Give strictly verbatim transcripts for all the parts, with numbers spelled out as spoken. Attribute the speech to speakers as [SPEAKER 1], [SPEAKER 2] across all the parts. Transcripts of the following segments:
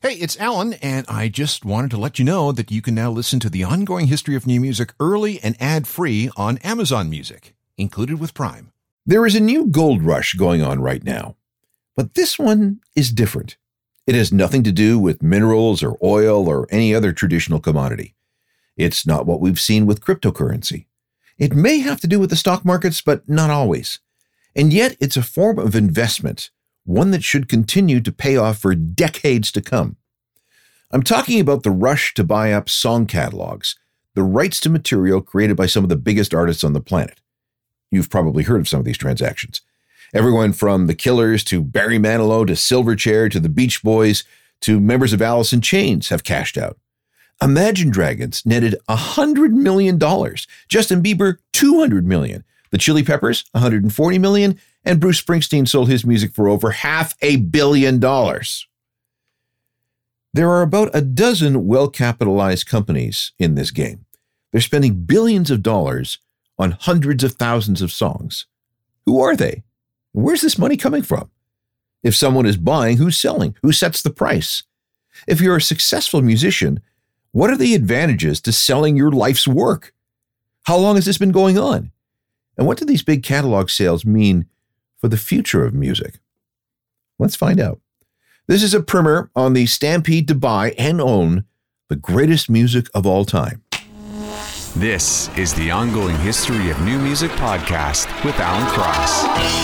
[SPEAKER 1] Hey, it's Alan, and I just wanted to let you know that you can now listen to the ongoing history of new music early and ad-free on Amazon Music, included with Prime.
[SPEAKER 2] There is a new gold rush going on right now, but this one is different. It has nothing to do with minerals or oil or any other traditional commodity. It's not what we've seen with cryptocurrency. It may have to do with the stock markets, but not always. And yet it's a form of investment, one that should continue to pay off for decades to come. I'm talking about the rush to buy up song catalogs, the rights to material created by some of the biggest artists on the planet. You've probably heard of some of these transactions. Everyone from The Killers to Barry Manilow to Silverchair to the Beach Boys to members of Alice in Chains have cashed out. Imagine Dragons netted one hundred million dollars, Justin Bieber two hundred million dollars, the Chili Peppers one hundred forty million dollars, and Bruce Springsteen sold his music for over half a billion dollars. There are about a dozen well-capitalized companies in this game. They're spending billions of dollars on hundreds of thousands of songs. Who are they? Where's this money coming from? If someone is buying, who's selling? Who sets the price? If you're a successful musician, what are the advantages to selling your life's work? How long has this been going on? And what do these big catalog sales mean for the future of music? Let's find out. This is a primer on the stampede to buy and own the greatest music of all time.
[SPEAKER 3] This is the Ongoing History of New Music podcast with Alan Cross.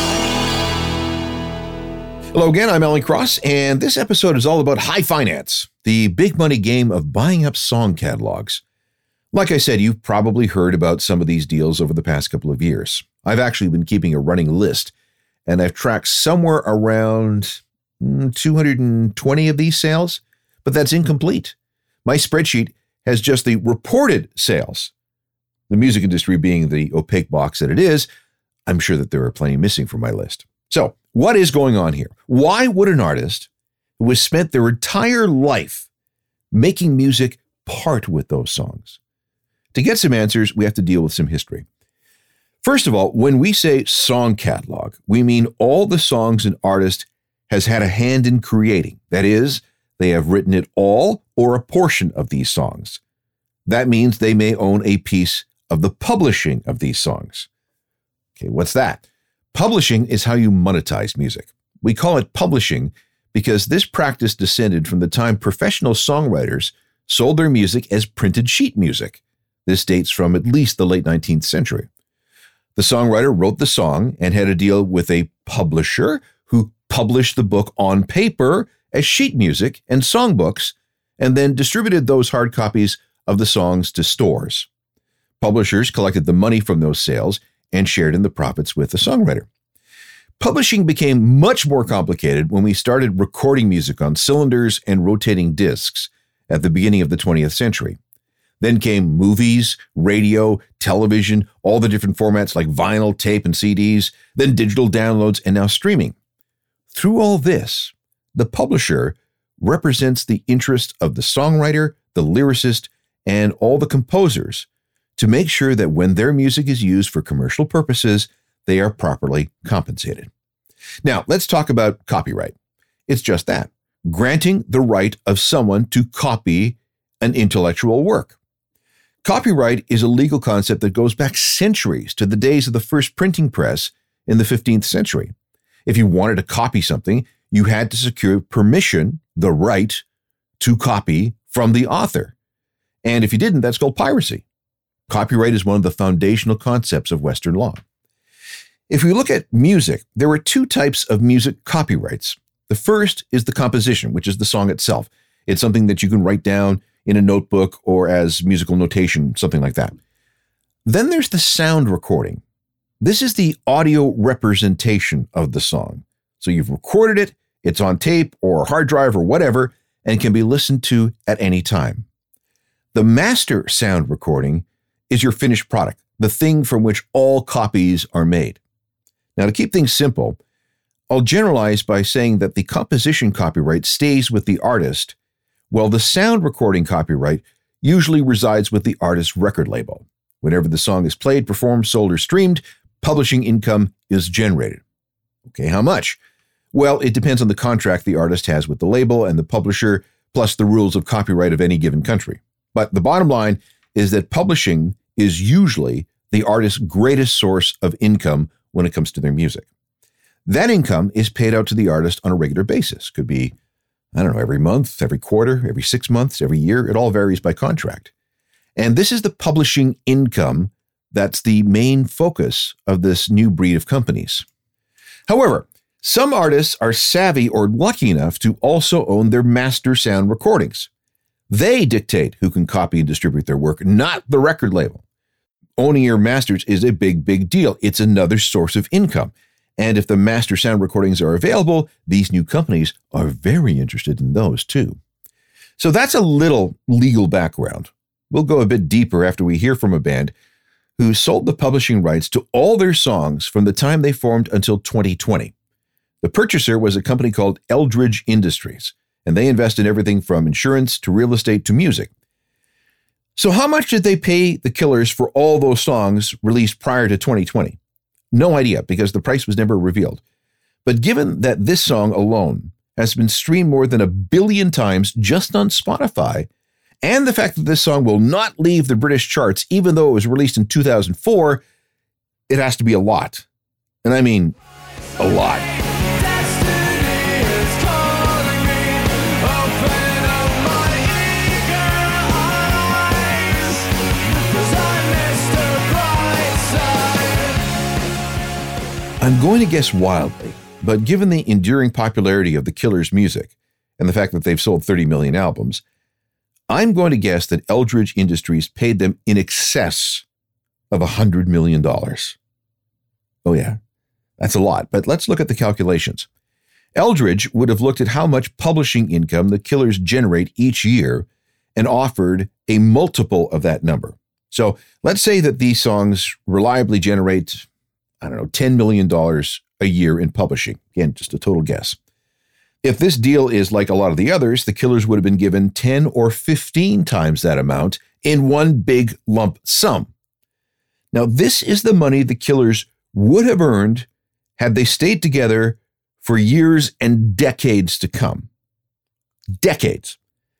[SPEAKER 2] Hello again, I'm Alan Cross, and this episode is all about high finance, the big money game of buying up song catalogs. Like I said, you've probably heard about some of these deals over the past couple of years. I've actually been keeping a running list, and I've tracked somewhere around two hundred twenty of these sales, but that's incomplete. My spreadsheet has just the reported sales. The music industry being the opaque box that it is, I'm sure that there are plenty missing from my list. So, what is going on here? Why would an artist who has spent their entire life making music part with those songs? To get some answers, we have to deal with some history. First of all, when we say song catalog, we mean all the songs an artist has had a hand in creating. That is, they have written it all or a portion of these songs. That means they may own a piece of the publishing of these songs. Okay, what's that? Publishing is how you monetize music. We call it publishing because this practice descended from the time professional songwriters sold their music as printed sheet music. This dates from at least the late nineteenth century. The songwriter wrote the song and had a deal with a publisher who published the book on paper as sheet music and songbooks, and then distributed those hard copies of the songs to stores. Publishers collected the money from those sales and shared in the profits with the songwriter. Publishing became much more complicated when we started recording music on cylinders and rotating discs at the beginning of the twentieth century. Then came movies, radio, television, all the different formats like vinyl, tape, and C Ds, then digital downloads, and now streaming. Through all this, the publisher represents the interest of the songwriter, the lyricist, and all the composers to make sure that when their music is used for commercial purposes, they are properly compensated. Now, let's talk about copyright. It's just that, granting the right of someone to copy an intellectual work. Copyright is a legal concept that goes back centuries to the days of the first printing press in the fifteenth century. If you wanted to copy something, you had to secure permission, the right to copy from the author. And if you didn't, that's called piracy. Copyright is one of the foundational concepts of Western law. If we look at music, there are two types of music copyrights. The first is the composition, which is the song itself. It's something that you can write down in a notebook or as musical notation, something like that. Then there's the sound recording. This is the audio representation of the song. So you've recorded it, it's on tape or hard drive or whatever, and can be listened to at any time. The master sound recording is your finished product, the thing from which all copies are made. Now, to keep things simple, I'll generalize by saying that the composition copyright stays with the artist, while the sound recording copyright usually resides with the artist's record label. Whenever the song is played, performed, sold, or streamed, publishing income is generated. Okay, how much? Well, it depends on the contract the artist has with the label and the publisher, plus the rules of copyright of any given country. But the bottom line is that publishing is usually the artist's greatest source of income when it comes to their music. That income is paid out to the artist on a regular basis. Could be, I don't know, every month, every quarter, every six months, every year. It all varies by contract. And this is the publishing income that's the main focus of this new breed of companies. However, some artists are savvy or lucky enough to also own their master sound recordings. They dictate who can copy and distribute their work, not the record label. Owning your masters is a big, big deal. It's another source of income. And if the master sound recordings are available, these new companies are very interested in those too. So that's a little legal background. We'll go a bit deeper after we hear from a band who sold the publishing rights to all their songs from the time they formed until twenty twenty. The purchaser was a company called Eldridge Industries, and they invest in everything from insurance to real estate to music. So how much did they pay the Killers for all those songs released prior to twenty twenty? No idea, because the price was never revealed. But given that this song alone has been streamed more than a billion times just on Spotify, and the fact that this song will not leave the British charts even though it was released in two thousand four, it has to be a lot. And I mean, a lot. I'm going to guess wildly, but given the enduring popularity of the Killers' music and the fact that they've sold thirty million albums, I'm going to guess that Eldridge Industries paid them in excess of one hundred million dollars. Oh yeah, that's a lot, but let's look at the calculations. Eldridge would have looked at how much publishing income the Killers generate each year and offered a multiple of that number. So let's say that these songs reliably generate, I don't know, ten million dollars a year in publishing. Again, just a total guess. If this deal is like a lot of the others, the Killers would have been given ten or fifteen times that amount in one big lump sum. Now, this is the money the Killers would have earned had they stayed together for years and decades to come. Decades.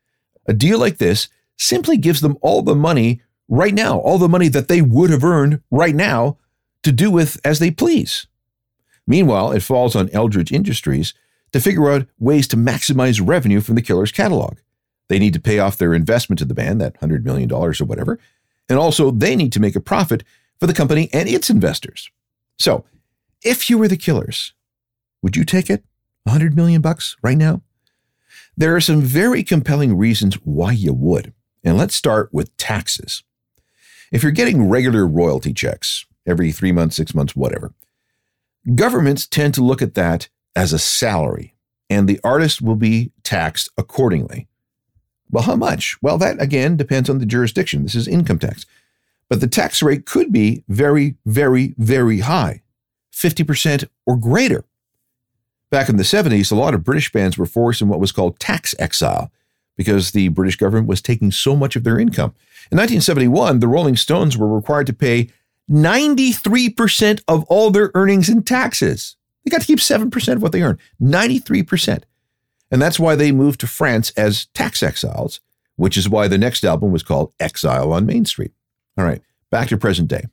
[SPEAKER 2] A deal like this simply gives them all the money right now, all the money that they would have earned right now to do with as they please. Meanwhile, it falls on Eldridge Industries to figure out ways to maximize revenue from the Killers' catalog. They need to pay off their investment to the band, that one hundred million dollars or whatever, and also they need to make a profit for the company and its investors. So, if you were the Killers, would you take it? one hundred million bucks right now? There are some very compelling reasons why you would. And let's start with taxes. If you're getting regular royalty checks, every three months, six months, whatever, governments tend to look at that as a salary, and the artist will be taxed accordingly. Well, how much? Well, that again depends on the jurisdiction. This is income tax. But the tax rate could be very, very, very high, fifty percent or greater. Back in the seventies, a lot of British bands were forced in what was called tax exile because the British government was taking so much of their income. In nineteen seventy-one, the Rolling Stones were required to pay ninety-three percent of all their earnings in taxes. They got to keep seven percent of what they earn, ninety-three percent. And that's why they moved to France as tax exiles, which is why the next album was called Exile on Main Street. All right, back to present day.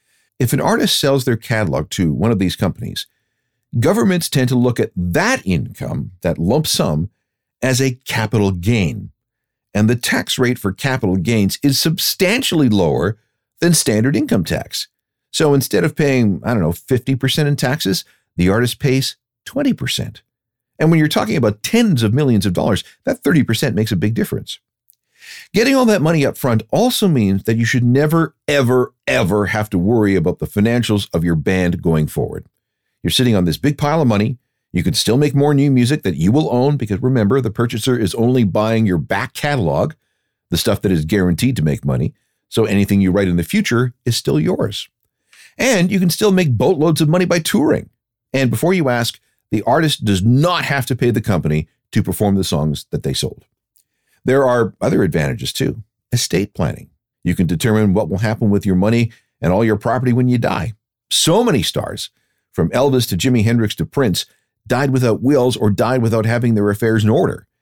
[SPEAKER 2] If an artist sells their catalog to one of these companies, governments tend to look at that income, that lump sum, as a capital gain. And the tax rate for capital gains is substantially lower than standard income tax. So instead of paying, I don't know, fifty percent in taxes, the artist pays twenty percent. And when you're talking about tens of millions of dollars, that thirty percent makes a big difference. Getting all that money up front also means that you should never, ever, ever have to worry about the financials of your band going forward. You're sitting on this big pile of money. You can still make more new music that you will own because remember, the purchaser is only buying your back catalog, the stuff that is guaranteed to make money. So anything you write in the future is still yours. And you can still make boatloads of money by touring. And before you ask, the artist does not have to pay the company to perform the songs that they sold. There are other advantages too. Estate planning. You can determine what will happen with your money and all your property when you die. So many stars, from Elvis to Jimi Hendrix to Prince, died without wills or died without having their affairs in order.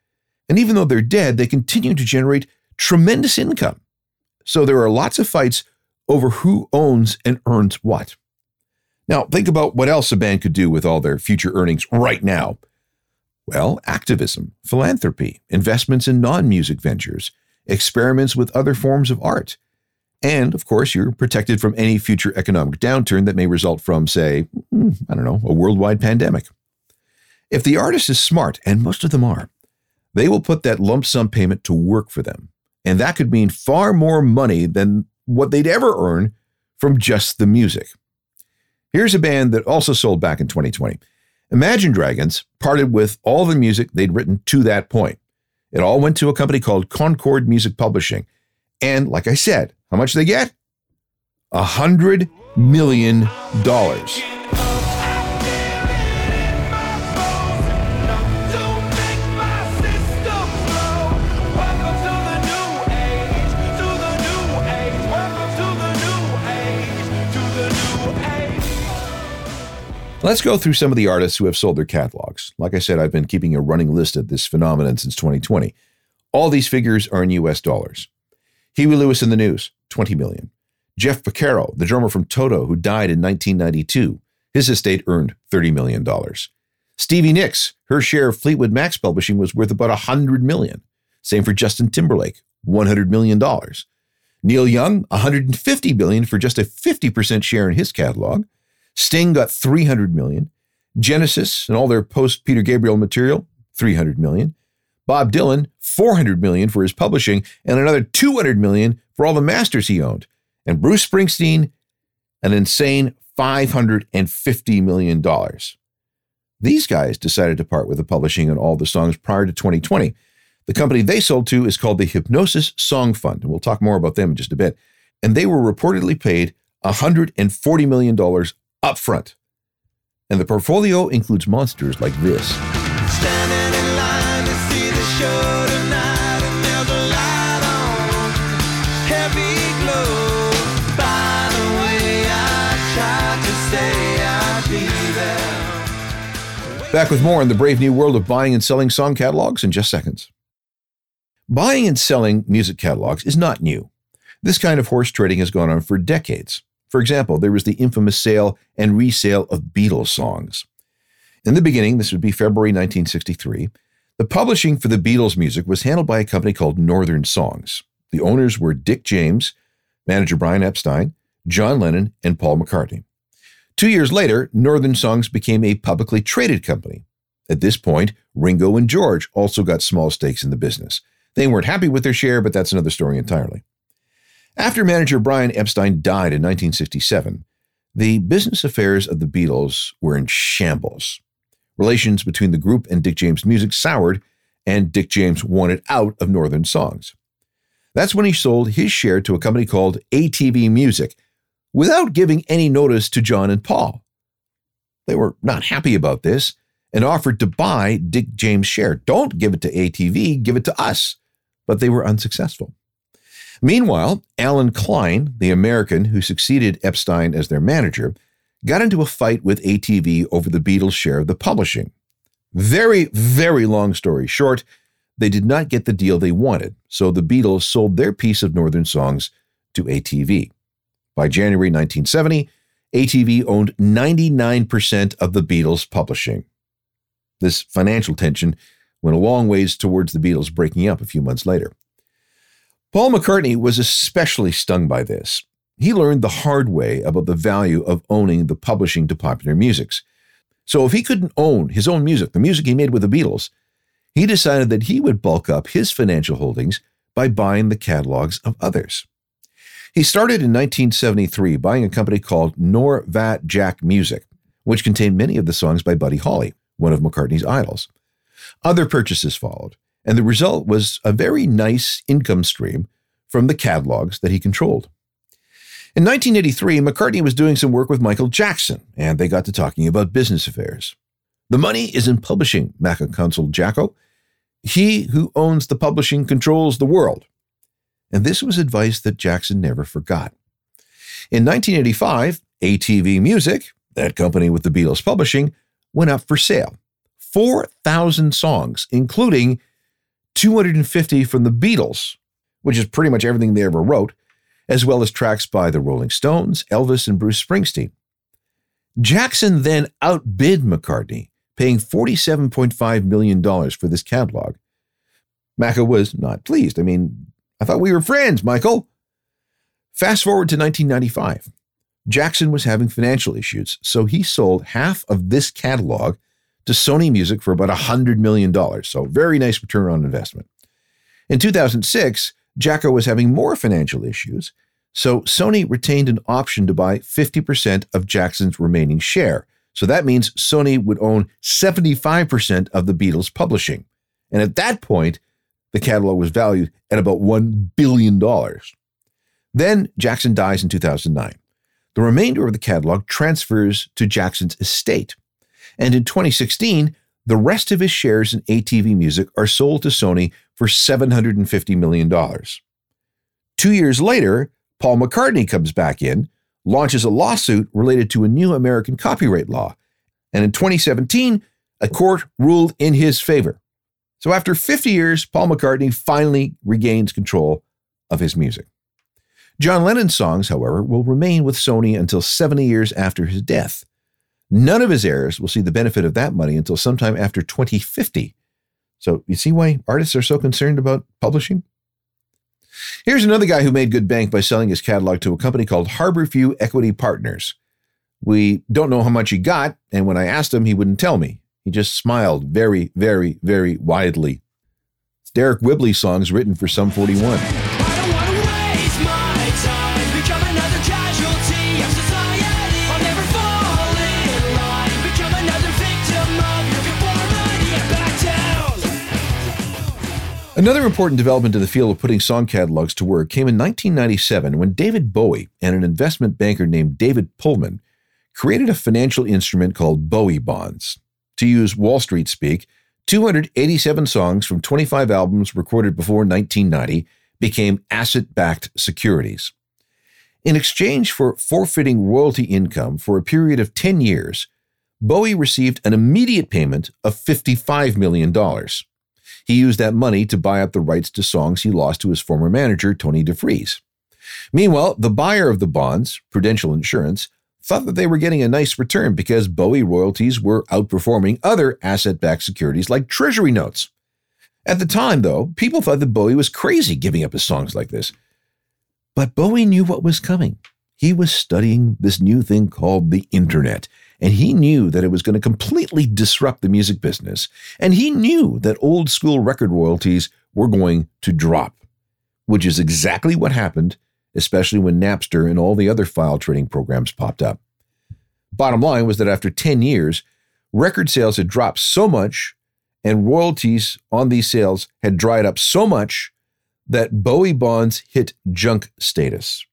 [SPEAKER 2] And even though they're dead, they continue to generate tremendous income. So there are lots of fights over who owns and earns what. Now, think about what else a band could do with all their future earnings right now. Well, activism, philanthropy, investments in non-music ventures, experiments with other forms of art. And, of course, you're protected from any future economic downturn that may result from, say, I don't know, a worldwide pandemic. If the artist is smart, and most of them are, they will put that lump sum payment to work for them. And that could mean far more money than what they'd ever earn from just the music. Here's a band that also sold back in twenty twenty. Imagine Dragons parted with all the music they'd written to that point. It all went to a company called Concord Music Publishing. And like I said, how much did they get? A hundred million dollars. Let's go through some of the artists who have sold their catalogs. Like I said, I've been keeping a running list of this phenomenon since twenty twenty. All these figures are in U S dollars. Huey Lewis and the News, twenty million dollars. Jeff Porcaro, the drummer from Toto, who died in nineteen ninety-two, his estate earned thirty million dollars. Stevie Nicks, her share of Fleetwood Mac's publishing was worth about one hundred million dollars. Same for Justin Timberlake, one hundred million dollars. Neil Young, one hundred fifty billion dollars for just a fifty percent share in his catalog. Sting got three hundred million dollars. Genesis and all their post-Peter Gabriel material, three hundred million dollars. Bob Dylan, four hundred million dollars for his publishing and another two hundred million dollars for all the masters he owned. And Bruce Springsteen, an insane five hundred fifty million dollars. These guys decided to part with the publishing on all the songs prior to twenty twenty. The company they sold to is called the Hipgnosis Song Fund, and we'll talk more about them in just a bit. And they were reportedly paid one hundred forty million dollars up front. And the portfolio includes monsters like this.
[SPEAKER 4] Standing in line to see the show tonight, and there's a light on, heavy glow. By the way, I tried to say I'd be there.
[SPEAKER 2] Back with more on the brave new world of buying and selling song catalogs in just seconds. Buying and selling music catalogs is not new. This kind of horse trading has gone on for decades. For example, there was the infamous sale and resale of Beatles songs. In the beginning, this would be February nineteen sixty-three, the publishing for the Beatles music was handled by a company called Northern Songs. The owners were Dick James, manager Brian Epstein, John Lennon, and Paul McCartney. Two years later, Northern Songs became a publicly traded company. At this point, Ringo and George also got small stakes in the business. They weren't happy with their share, but that's another story entirely. After manager Brian Epstein died in nineteen sixty-seven, the business affairs of the Beatles were in shambles. Relations between the group and Dick James Music soured, and Dick James wanted out of Northern Songs. That's when he sold his share to a company called A T V Music, without giving any notice to John and Paul. They were not happy about this and offered to buy Dick James' share. Don't give it to A T V, give it to us. But they were unsuccessful. Meanwhile, Alan Klein, the American who succeeded Epstein as their manager, got into a fight with A T V over the Beatles' share of the publishing. Very, very long story short, they did not get the deal they wanted, so the Beatles sold their piece of Northern Songs to A T V. By January nineteen seventy, A T V owned ninety-nine percent of the Beatles' publishing. This financial tension went a long ways towards the Beatles breaking up a few months later. Paul McCartney was especially stung by this. He learned the hard way about the value of owning the publishing to popular musics. So if he couldn't own his own music, the music he made with the Beatles, he decided that he would bulk up his financial holdings by buying the catalogs of others. He started in nineteen seventy-three buying a company called Norvat Jack Music, which contained many of the songs by Buddy Holly, one of McCartney's idols. Other purchases followed, and the result was a very nice income stream from the catalogs that he controlled. In nineteen eighty-three, McCartney was doing some work with Michael Jackson, and they got to talking about business affairs. The money is in publishing, Macca counseled Jacko. He who owns the publishing controls the world. And this was advice that Jackson never forgot. In nineteen eighty-five, A T V Music, that company with the Beatles publishing, went up for sale. four thousand songs, including two hundred fifty from the Beatles, which is pretty much everything they ever wrote, as well as tracks by the Rolling Stones, Elvis, and Bruce Springsteen. Jackson then outbid McCartney, paying forty-seven point five million dollars for this catalog. Macca was not pleased. I mean, I thought we were friends, Michael. Fast forward to nineteen ninety-five. Jackson was having financial issues, so he sold half of this catalog to Sony Music for about one hundred million dollars. So very nice return on investment. In two thousand six, Jacko was having more financial issues, so Sony retained an option to buy fifty percent of Jackson's remaining share. So that means Sony would own seventy-five percent of the Beatles publishing. And at that point, the catalog was valued at about one billion dollars. Then Jackson dies in two thousand nine. The remainder of the catalog transfers to Jackson's estate. And in twenty sixteen, the rest of his shares in A T V Music are sold to Sony for seven hundred fifty million dollars. Two years later, Paul McCartney comes back in, launches a lawsuit related to a new American copyright law. And in twenty seventeen, a court ruled in his favor. So after fifty years, Paul McCartney finally regains control of his music. John Lennon's songs, however, will remain with Sony until seventy years after his death. None of his heirs will see the benefit of that money until sometime after twenty fifty. So you see why artists are so concerned about publishing? Here's another guy who made good bank by selling his catalog to a company called Harborview Equity Partners. We don't know how much he got, and when I asked him, he wouldn't tell me. He just smiled very, very, very widely. It's Derek Whibley's songs written for Sum forty-one. Another important development in the field of putting song catalogs to work came in nineteen ninety-seven when David Bowie and an investment banker named David Pullman created a financial instrument called Bowie bonds. To use Wall Street speak, two hundred eighty-seven songs from twenty-five albums recorded before nineteen ninety became asset-backed securities. In exchange for forfeiting royalty income for a period of ten years, Bowie received an immediate payment of fifty-five million dollars. He used that money to buy up the rights to songs he lost to his former manager, Tony DeFries. Meanwhile, the buyer of the bonds, Prudential Insurance, thought that they were getting a nice return because Bowie royalties were outperforming other asset-backed securities like Treasury notes. At the time, though, people thought that Bowie was crazy giving up his songs like this. But Bowie knew what was coming. He was studying this new thing called the internet, and he knew that it was going to completely disrupt the music business, and he knew that old school record royalties were going to drop, which is exactly what happened, especially when Napster and all the other file trading programs popped up. Bottom line was that after ten years, record sales had dropped so much, and royalties on these sales had dried up so much that Bowie bonds hit junk status.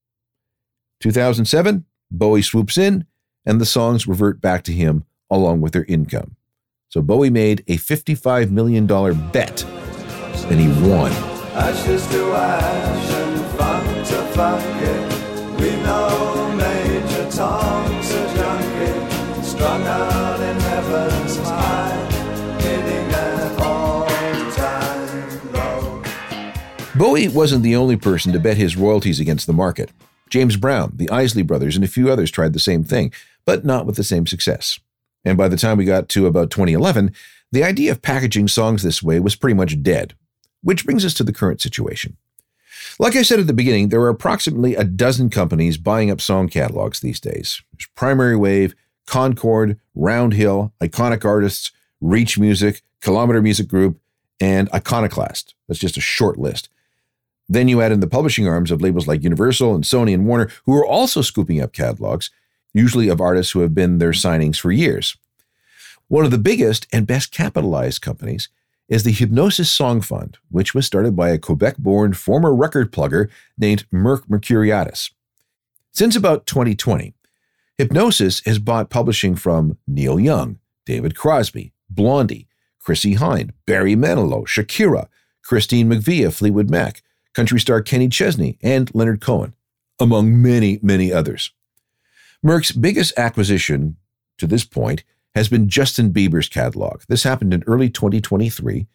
[SPEAKER 2] two thousand seven, Bowie swoops in, and the songs revert back to him along with their income. So Bowie made a fifty-five million dollars bet, and he won.
[SPEAKER 4] Ashes to ash and funk to funky. We know Major Tom's a junkie, strung out in heaven's high, hitting an all-time low.
[SPEAKER 2] Bowie wasn't the only person to bet his royalties against the market. James Brown, the Isley Brothers, and a few others tried the same thing, but not with the same success. And by the time we got to about twenty eleven, the idea of packaging songs this way was pretty much dead, which brings us to the current situation. Like I said at the beginning, there are approximately a dozen companies buying up song catalogs these days. There's Primary Wave, Concord, Roundhill, Iconic Artists, Reach Music, Kilometer Music Group, and Iconoclast. That's just a short list. Then you add in the publishing arms of labels like Universal and Sony and Warner, who are also scooping up catalogs, usually of artists who have been their signings for years. One of the biggest and best capitalized companies is the Hipgnosis Song Fund, which was started by a Quebec-born former record plugger named Merck Mercuriadis. Since about twenty twenty, Hipgnosis has bought publishing from Neil Young, David Crosby, Blondie, Chrissie Hynde, Barry Manilow, Shakira, Christine McVie of Fleetwood Mac, country star Kenny Chesney, and Leonard Cohen, among many, many others. Merck's biggest acquisition to this point has been Justin Bieber's catalog. This happened in early twenty twenty-three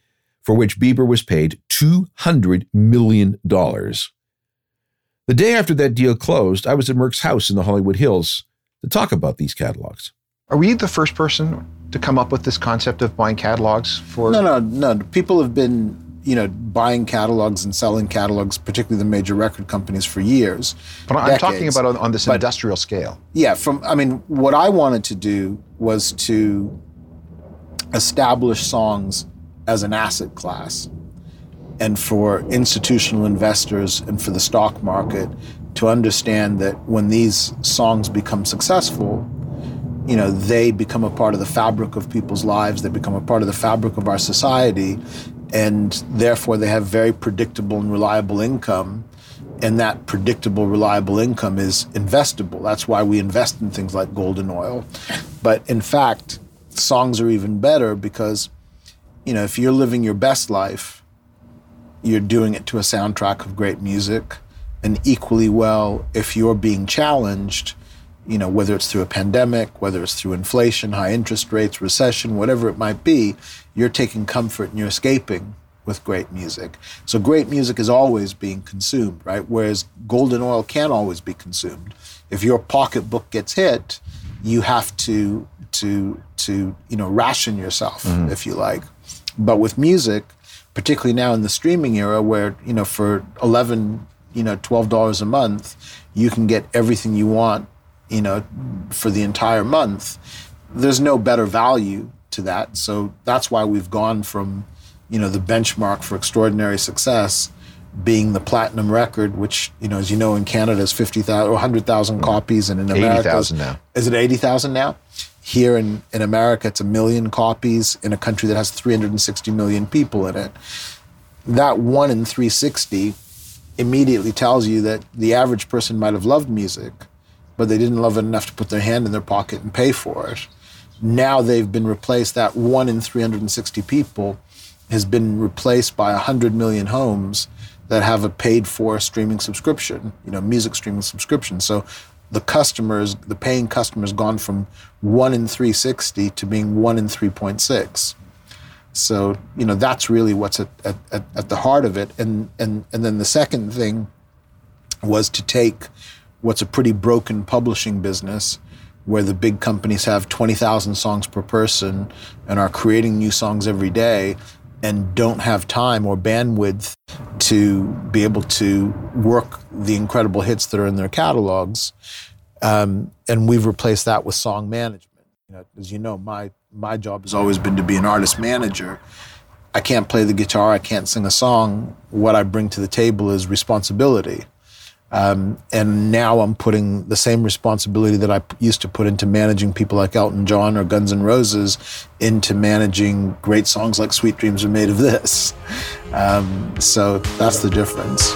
[SPEAKER 2] for which Bieber was paid two hundred million dollars. The day after that deal closed, I was at Merck's house in the Hollywood Hills to talk about these catalogs.
[SPEAKER 1] Are we the first person to come up with this concept of buying catalogs for?
[SPEAKER 5] No, no, no. People have been, you know, buying catalogs and selling catalogs, particularly the major record companies, for years.
[SPEAKER 1] But I'm
[SPEAKER 5] decades.
[SPEAKER 1] talking about on, on this
[SPEAKER 5] But,
[SPEAKER 1] industrial scale.
[SPEAKER 5] Yeah, from I mean, what I wanted to do was to establish songs as an asset class, and for institutional investors and for the stock market to understand that when these songs become successful, you know, they become a part of the fabric of people's lives, they become a part of the fabric of our society, and therefore they have very predictable and reliable income, and that predictable, reliable income is investable. That's why we invest in things like gold and oil. But in fact, songs are even better because, you know, if you're living your best life, you're doing it to a soundtrack of great music. And equally well, if you're being challenged, you know, whether it's through a pandemic, whether it's through inflation, high interest rates, recession, whatever it might be, you're taking comfort and you're escaping with great music. So great music is always being consumed, right? Whereas gold and oil can't always be consumed. If your pocketbook gets hit, you have to, to, to you know, ration yourself, mm-hmm. if you like. But with music, particularly now in the streaming era where, you know, for eleven, you know, twelve dollars a month, you can get everything you want, you know, for the entire month. There's no better value to that. So that's why we've gone from, you know, the benchmark for extraordinary success being the platinum record, which, you know, as you know, in Canada is fifty thousand or one hundred thousand copies, and in America,
[SPEAKER 1] eighty thousand now.
[SPEAKER 5] Is it eighty thousand now? Here in, in America, it's a million copies in a country that has three hundred sixty million people in it. That one in three hundred sixty immediately tells you that the average person might have loved music, but they didn't love it enough to put their hand in their pocket and pay for it. Now they've been replaced, that one in three hundred sixty people has been replaced by one hundred million homes that have a paid-for streaming subscription, you know, music streaming subscription. So the customers, the paying customers, gone from one in three hundred sixty to being one in three point six. So, you know, that's really what's at, at, at the heart of it. And, and, and then the second thing was to take what's a pretty broken publishing business, where the big companies have twenty thousand songs per person and are creating new songs every day and don't have time or bandwidth to be able to work the incredible hits that are in their catalogs. Um, and we've replaced that with song management. You know, as you know, my my job has always been to be an artist manager. I can't play the guitar, I can't sing a song. What I bring to the table is responsibility. Um, and now I'm putting the same responsibility that I used to put into managing people like Elton John or Guns N' Roses into managing great songs like Sweet Dreams Are Made of This. Um, so that's the difference.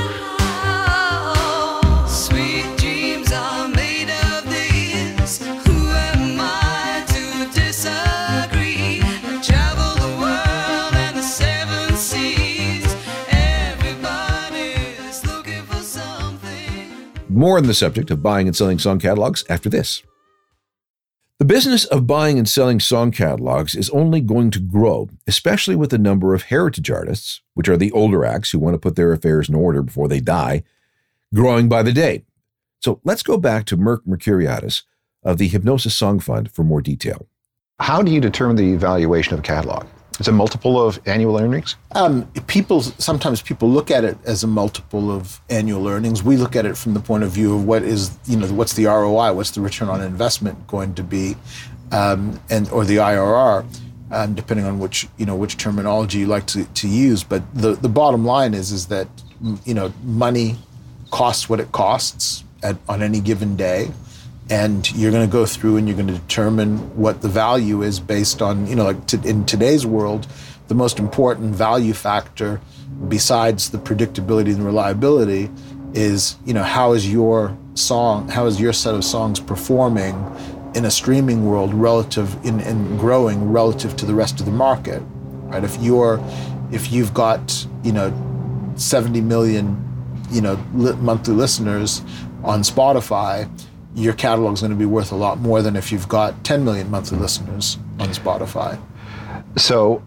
[SPEAKER 2] More on the subject of buying and selling song catalogs after this. The business of buying and selling song catalogs is only going to grow, especially with the number of heritage artists, which are the older acts who want to put their affairs in order before they die, growing by the day. So let's go back to Merck Mercuriadis of the Hipgnosis Song Fund for more detail.
[SPEAKER 1] How do you determine the valuation of a catalog? It's a multiple of annual earnings?
[SPEAKER 5] Um, people sometimes people look at it as a multiple of annual earnings. We look at it from the point of view of what is, you know, what's the R O I, what's the return on investment going to be, um, and or the I R R, um, depending on which, you know, which terminology you like to, to use. But the, the bottom line is is that, you know, money costs what it costs at, on any given day. And you're going to go through and you're going to determine what the value is based on, you know, like to, in today's world, the most important value factor besides the predictability and reliability is, you know, how is your song, how is your set of songs performing in a streaming world relative in, in growing relative to the rest of the market, right? If you're, if you've got, you know, seventy million, you know, li- monthly listeners on Spotify, your catalog is going to be worth a lot more than if you've got ten million monthly listeners on Spotify.
[SPEAKER 1] So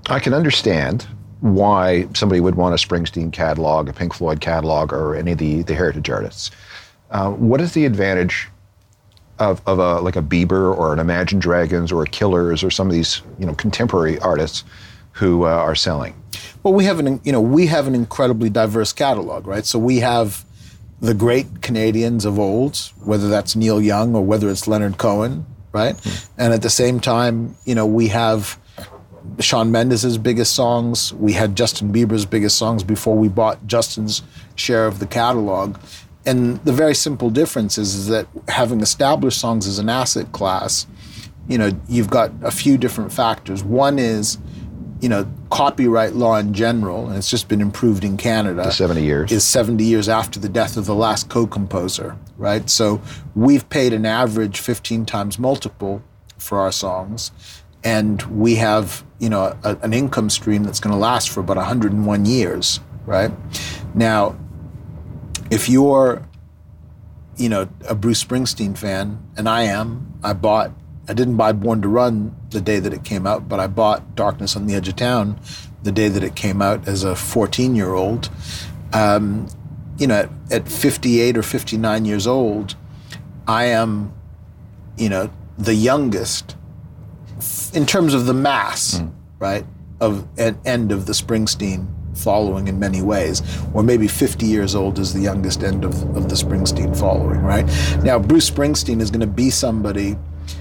[SPEAKER 6] I can understand why somebody would want a Springsteen catalog, a Pink Floyd catalog, or any of the, the heritage artists. Uh, what is the advantage of, of a, like a Bieber or an Imagine Dragons or a Killers or some of these, you know, contemporary artists who uh, are selling?
[SPEAKER 5] Well, we have an, you know, we have an incredibly diverse catalog, right? So we have the great Canadians of old, whether that's Neil Young or whether it's Leonard Cohen, right? Mm. And at the same time, you know, we have Shawn Mendes' biggest songs. We had Justin Bieber's biggest songs before we bought Justin's share of the catalog. And the very simple difference is, is that having established songs as an asset class, you know, you've got a few different factors. One is, you know, copyright law in general, and it's just been improved in Canada.
[SPEAKER 6] The seventy years.
[SPEAKER 5] Is seventy years after the death of the last co-composer, right? So we've paid an average fifteen times multiple for our songs, and we have, you know, a, an income stream that's going to last for about one hundred one years, right? Now, if you're, you know, a Bruce Springsteen fan, and I am, I bought, I didn't buy Born to Run the day that it came out, but I bought Darkness on the Edge of Town the day that it came out as a fourteen-year-old. Um, you know, at, at fifty-eight or fifty-nine years old, I am, you know, the youngest in terms of the mass, mm. right, of an end of the Springsteen following in many ways, or maybe fifty years old is the youngest end of, of the Springsteen following, right? Now, Bruce Springsteen is going to be somebody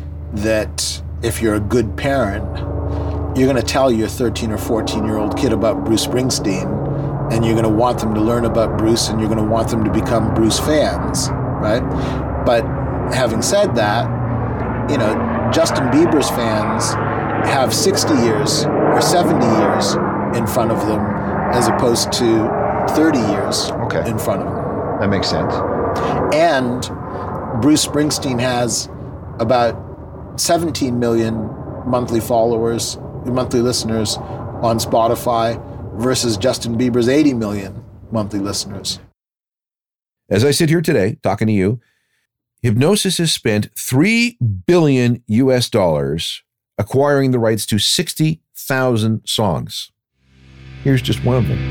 [SPEAKER 5] that if you're a good parent, you're going to tell your thirteen or fourteen-year-old kid about Bruce Springsteen, and you're going to want them to learn about Bruce, and you're going to want them to become Bruce fans, right? But having said that, you know, Justin Bieber's fans have sixty years or seventy years in front of them as opposed to thirty years okay. in front of them.
[SPEAKER 6] That makes sense.
[SPEAKER 5] And Bruce Springsteen has about seventeen million monthly followers, monthly listeners on Spotify versus Justin Bieber's eighty million monthly listeners.
[SPEAKER 2] As I sit here today talking to you, Hipgnosis has spent three billion U S dollars acquiring the rights to sixty thousand songs. Here's just one of them.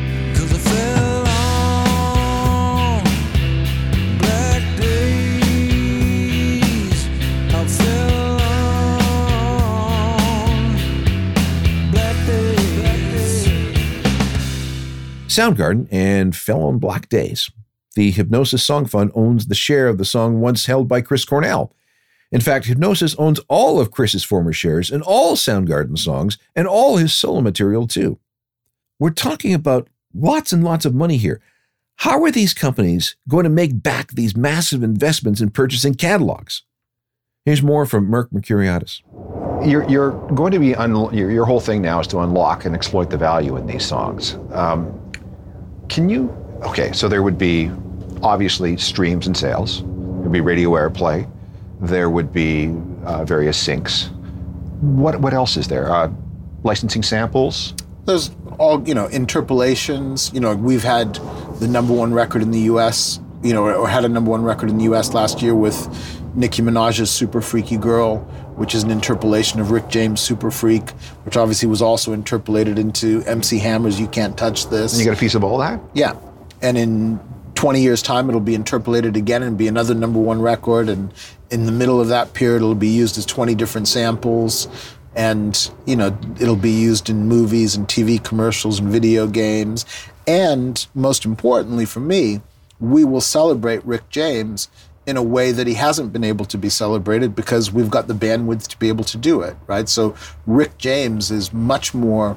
[SPEAKER 2] Soundgarden and Fell on Black Days. The Hipgnosis Song Fund owns the share of the song once held by Chris Cornell. In fact, Hipgnosis owns all of Chris's former shares in all Soundgarden songs and all his solo material too. We're talking about lots and lots of money here. How are these companies going to make back these massive investments in purchasing catalogs? Here's more from Mirk Mercuriadis.
[SPEAKER 6] You're, you're going to be, un- your, your whole thing now is to unlock and exploit the value in these songs. Um, can you, okay, so there would be obviously streams and sales. There would be radio airplay. There would be uh, various syncs. What, what else is there? Uh, licensing samples?
[SPEAKER 5] There's all, you know, interpolations. You know, we've had the number one record in the U S, you know, or had a number one record in the U S last year with Nicki Minaj's Super Freaky Girl, which is an interpolation of Rick James' Super Freak, which obviously was also interpolated into M C Hammer's You Can't Touch This.
[SPEAKER 6] And you got a piece of all that?
[SPEAKER 5] Yeah. And in twenty years' time, it'll be interpolated again and be another number one record. And in the middle of that period, it'll be used as twenty different samples. And, you know, it'll be used in movies and T V commercials and video games. And most importantly for me, we will celebrate Rick James in a way that he hasn't been able to be celebrated because we've got the bandwidth to be able to do it, right? So Rick James is much more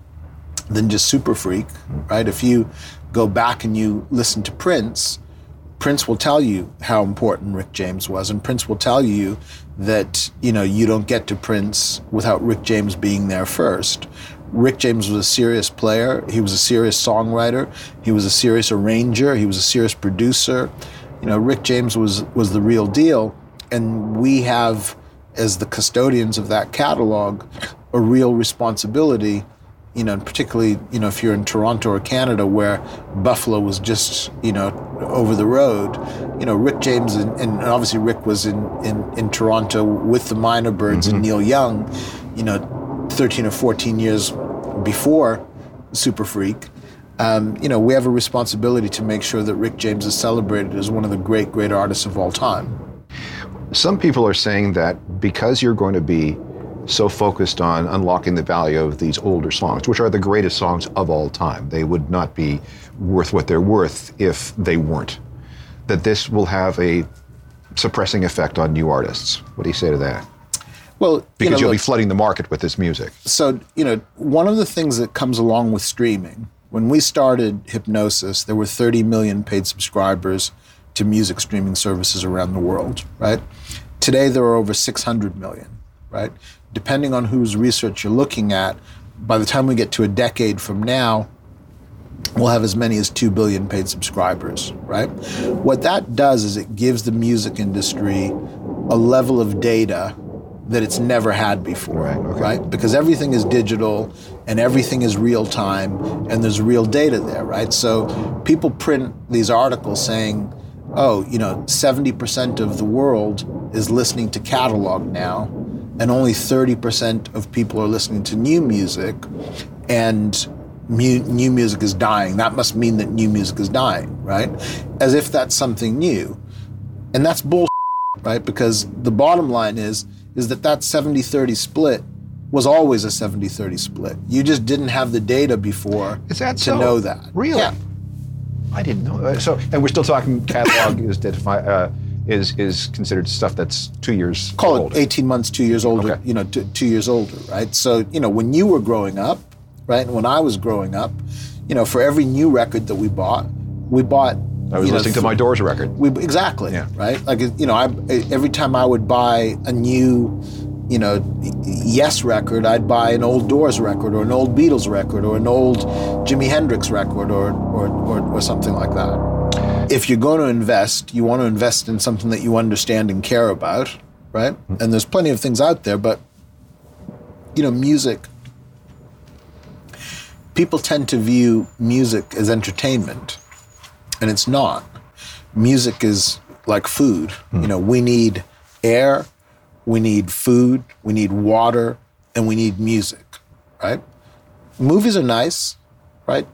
[SPEAKER 5] than just Super Freak, right? If you go back and you listen to Prince, Prince will tell you how important Rick James was, and Prince will tell you that, you know, you don't get to Prince without Rick James being there first. Rick James was a serious player. He was a serious songwriter. He was a serious arranger. He was a serious producer. You know, Rick James was was the real deal, and we have, as the custodians of that catalog, a real responsibility. You know, and particularly, you know, if you're in Toronto or Canada, where Buffalo was just, you know, over the road, you know, Rick James, and, and obviously Rick was in, in, in Toronto with the Minor Birds mm-hmm. and Neil Young, you know, thirteen or fourteen years before Super Freak, um, you know, we have a responsibility to make sure that Rick James is celebrated as one of the great, great artists of all time.
[SPEAKER 6] Some people are saying that because you're going to be so focused on unlocking the value of these older songs, which are the greatest songs of all time, they would not be worth what they're worth if they weren't, that this will have a suppressing effect on new artists. What do you say to that?
[SPEAKER 5] Well,
[SPEAKER 6] because
[SPEAKER 5] you know,
[SPEAKER 6] you'll
[SPEAKER 5] look,
[SPEAKER 6] be flooding the market with this music.
[SPEAKER 5] So, you know, one of the things that comes along with streaming, when we started Hipgnosis, there were thirty million paid subscribers to music streaming services around the world, right? Today, there are over six hundred million, right? Depending on whose research you're looking at, by the time we get to a decade from now, we'll have as many as two billion paid subscribers, right? What that does is it gives the music industry a level of data that it's never had before,
[SPEAKER 6] right, okay.
[SPEAKER 5] right? Because everything is digital and everything is real time and there's real data there, right? So people print these articles saying, oh, you know, seventy percent of the world is listening to catalog now and only thirty percent of people are listening to new music, and mu- new music is dying. That must mean that new music is dying, right? As if that's something new. And that's bullshit, right? Because the bottom line is, is that that seventy thirty split was always a seventy thirty split. You just didn't have the data before
[SPEAKER 6] Is that
[SPEAKER 5] to
[SPEAKER 6] so?
[SPEAKER 5] know that.
[SPEAKER 6] Really?
[SPEAKER 5] Yeah.
[SPEAKER 6] I didn't know that. So, and we're still talking catalog is defi- uh, is is considered stuff that's two years
[SPEAKER 5] Call
[SPEAKER 6] old.
[SPEAKER 5] it eighteen months, two years older,
[SPEAKER 6] Okay.
[SPEAKER 5] you know, two, two years older, right? So, you know, when you were growing up, right, and when I was growing up, you know, for every new record that we bought, we bought
[SPEAKER 6] I was
[SPEAKER 5] you know,
[SPEAKER 6] listening to my Doors record.
[SPEAKER 5] We exactly,
[SPEAKER 6] Yeah.
[SPEAKER 5] right? Like, you know, I every time I would buy a new, you know, Yes record, I'd buy an old Doors record or an old Beatles record or an old Jimi Hendrix record or or, or, or something like that. If you're going to invest, you want to invest in something that you understand and care about, right? Mm-hmm. And there's plenty of things out there, but, you know, music, people tend to view music as entertainment. And it's not. Music is like food. Mm. You know, we need air, we need food, we need water, and we need music, right? Movies are nice, right?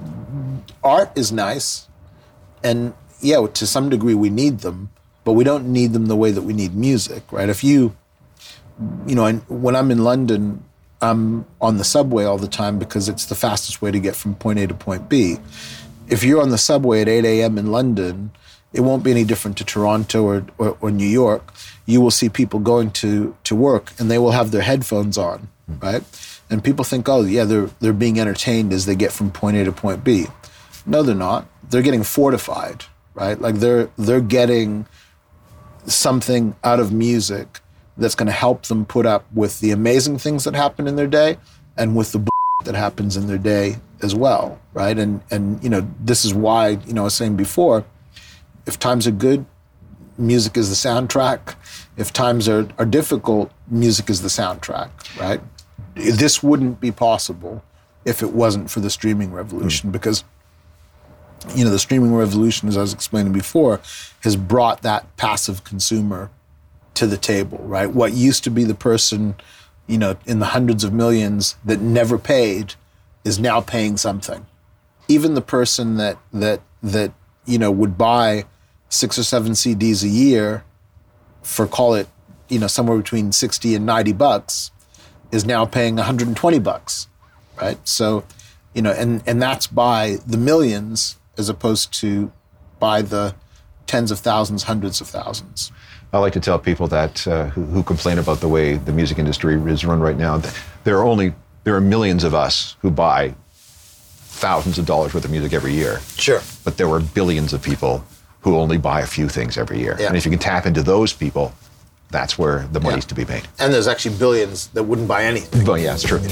[SPEAKER 5] Art is nice. And yeah, to some degree we need them, but we don't need them the way that we need music, right? If you, you know, when I'm in London, I'm on the subway all the time because it's the fastest way to get from point A to point B. If you're on the subway at eight a.m. in London, it won't be any different to Toronto or, or, or New York. You will see people going to, to work and they will have their headphones on, right? And people think, oh, yeah, they're they're being entertained as they get from point A to point B. No, they're not. They're getting fortified, right? Like they're they're getting something out of music that's going to help them put up with the amazing things that happen in their day and with the bull that happens in their day as well, right? And, and you know, this is why, you know, I was saying before, if times are good, music is the soundtrack. If times are, are difficult, music is the soundtrack, right? This wouldn't be possible if it wasn't for the streaming revolution, mm. because, you know, the streaming revolution, as I was explaining before, has brought that passive consumer to the table, right? What used to be the person, you know, in the hundreds of millions that never paid is now paying something. Even the person that that that you know would buy six or seven C Ds a year for, call it, you know, somewhere between sixty and ninety bucks is now paying one hundred twenty bucks, right? So, you know, and and that's by the millions as opposed to by the tens of thousands, hundreds of thousands.
[SPEAKER 6] I like to tell people that uh, who, who complain about the way the music industry is run right now, that there are only there are millions of us who buy thousands of dollars worth of music every year.
[SPEAKER 5] Sure.
[SPEAKER 6] But there are billions of people who only buy a few things every year.
[SPEAKER 5] Yeah.
[SPEAKER 6] And if you can tap into those people, that's where the money's
[SPEAKER 5] Yeah.
[SPEAKER 6] to be made.
[SPEAKER 5] And there's actually billions that wouldn't buy anything.
[SPEAKER 6] But yeah, it's true.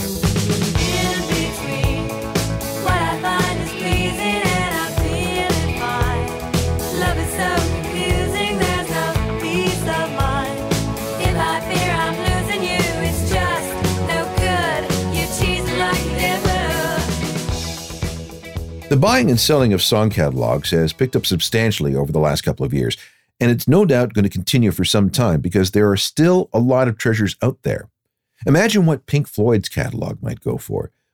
[SPEAKER 2] The buying and selling of song catalogs has picked up substantially over the last couple of years, and it's no doubt going to continue for some time because there are still a lot of treasures out there. Imagine what Pink Floyd's catalog might go for,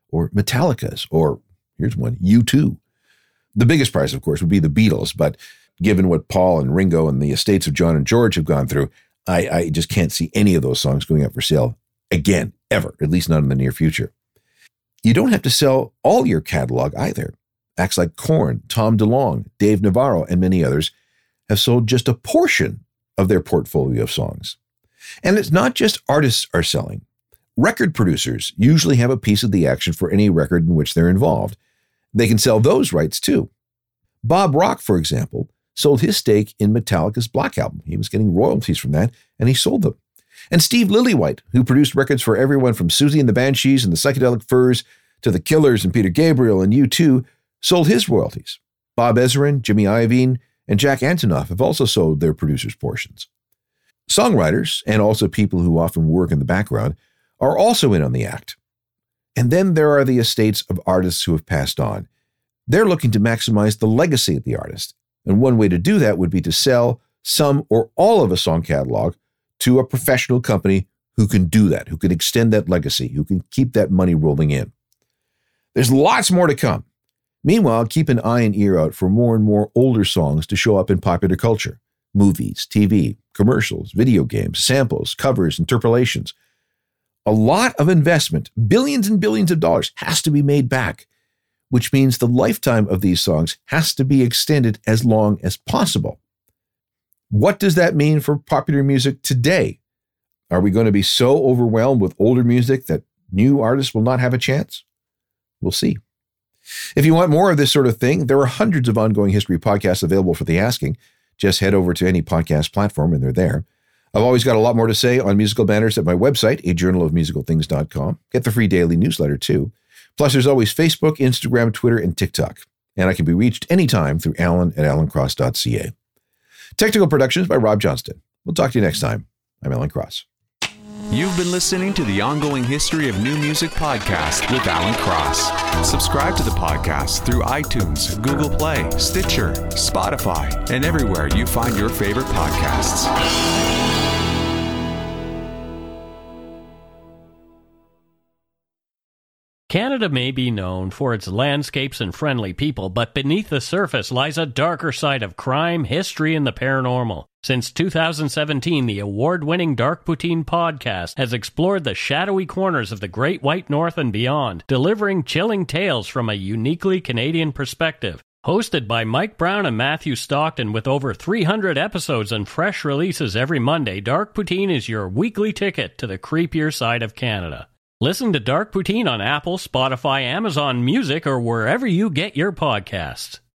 [SPEAKER 2] or Metallica's, or here's one, U two. The biggest prize, of course, would be the Beatles, but given what Paul and Ringo and the estates of John and George have gone through, I, I just can't see any of those songs going up for sale again, ever, at least not in the near future. You don't have to sell all your catalog either. Acts like Korn, Tom DeLonge, Dave Navarro, and many others have sold just a portion of their portfolio of songs. And it's not just artists are selling. Record producers usually have a piece of the action for any record in which they're involved. They can sell those rights too. Bob Rock, for example, sold his stake in Metallica's Black Album. He was getting royalties from that, and he sold them. And Steve Lillywhite, who produced records for everyone from Susie and the Banshees and the Psychedelic Furs to the Killers and Peter Gabriel and U two, sold his royalties. Bob Ezrin, Jimmy Iovine, and Jack Antonoff have also sold their producers' portions. Songwriters, and also people who often work in the background, are also in on the act. And then there are the estates of artists who have passed on. They're looking to maximize the legacy of the artist. And one way to do that would be to sell some or all of a song catalog to a professional company who can do that, who can extend that legacy, who can keep that money rolling in. There's lots more to come. Meanwhile, keep an eye and ear out for more and more older songs to show up in popular culture. Movies, T V, commercials, video games, samples, covers, interpolations. A lot of investment, billions and billions of dollars, has to be made back, which means the lifetime of these songs has to be extended as long as possible. What does that mean for popular music today? Are we going to be so overwhelmed with older music that new artists will not have a chance? We'll see. If you want more of this sort of thing, there are hundreds of ongoing history podcasts available for the asking. Just head over to any podcast platform and they're there. I've always got a lot more to say on musical matters at my website, a journal of musical things dot com. Get the free daily newsletter too. Plus, there's always Facebook, Instagram, Twitter, and TikTok. And I can be reached anytime through alan at alan cross dot c a. Technical productions by Rob Johnston. We'll talk to you next time. I'm Alan Cross.
[SPEAKER 3] You've been listening to the Ongoing History of New Music podcast with Alan Cross. Subscribe to the podcast through iTunes, Google Play, Stitcher, Spotify, and everywhere you find your favorite podcasts.
[SPEAKER 7] Canada may be known for its landscapes and friendly people, but beneath the surface lies a darker side of crime, history, and the paranormal. Since two thousand seventeen, the award-winning Dark Poutine podcast has explored the shadowy corners of the Great White North and beyond, delivering chilling tales from a uniquely Canadian perspective. Hosted by Mike Brown and Matthew Stockton with over three hundred episodes and fresh releases every Monday, Dark Poutine is your weekly ticket to the creepier side of Canada. Listen to Dark Poutine on Apple, Spotify, Amazon Music, or wherever you get your podcasts.